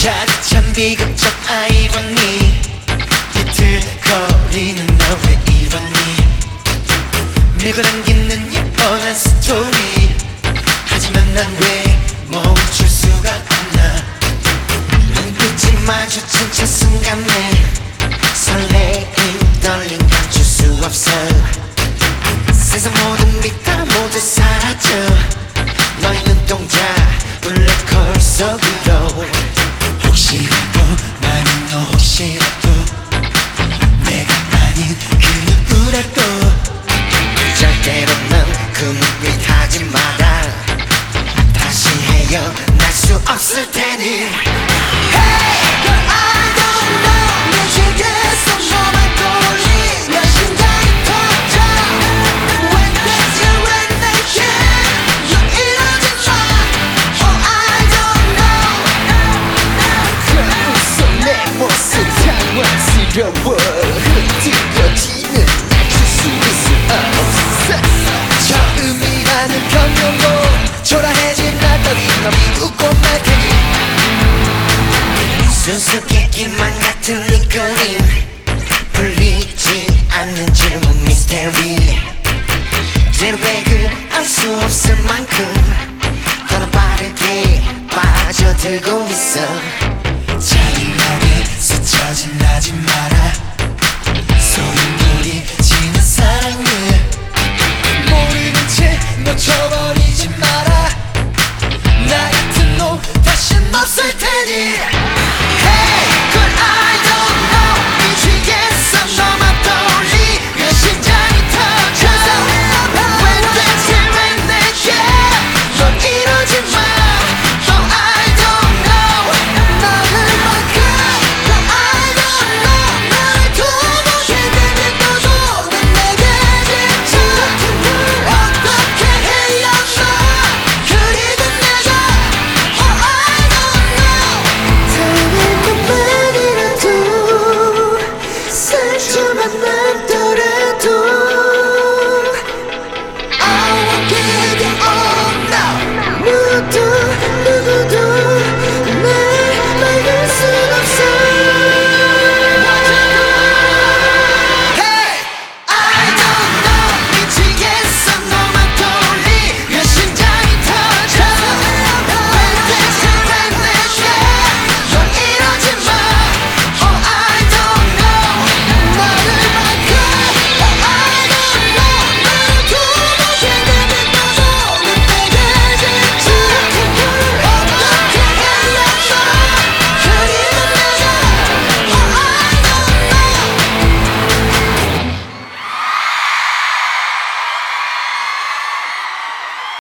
참 비극적 아이러니 비틀거리는 너 왜 이러니 밀고 당기는 예뻐한 스토리 하지만 난 왜 멈출 수가 없나 눈빛이 마주친 첫 순간에 설레임 떨림 감출 수 없어 세상 모든 빛 다 모두 사라져 너의 눈동자 블랙홀 속으로 혹시라도 나는 너 혹시라도 내가 아닌 그 누구라도 절대로 넌 그 눈빛 하지 마라 다시 헤어날 수 없을 테니 Hey girl I don't know 내 시계에서 너만 떠올리면 심장이 터져 When there's you when they can 너 이러지 마 Oh I don't know 그 웃음 내 모습 당황스러워 흐트러지는 날 줄 수 있을 없어 처음이라는 변명도 초라해진 날더니 너 웃고 말 테니 수수께끼만 같은 네 그림 풀리지 않는 질문 미스테리 제로백을 알 수 없을 만큼 더 빠르게 빠져들고 있어 잔인하게 스쳐 지나지 마라 소리 부리지는 사랑을 모르는 채 놓쳐버리지 마라 나 같은 놈 다신 없을 테니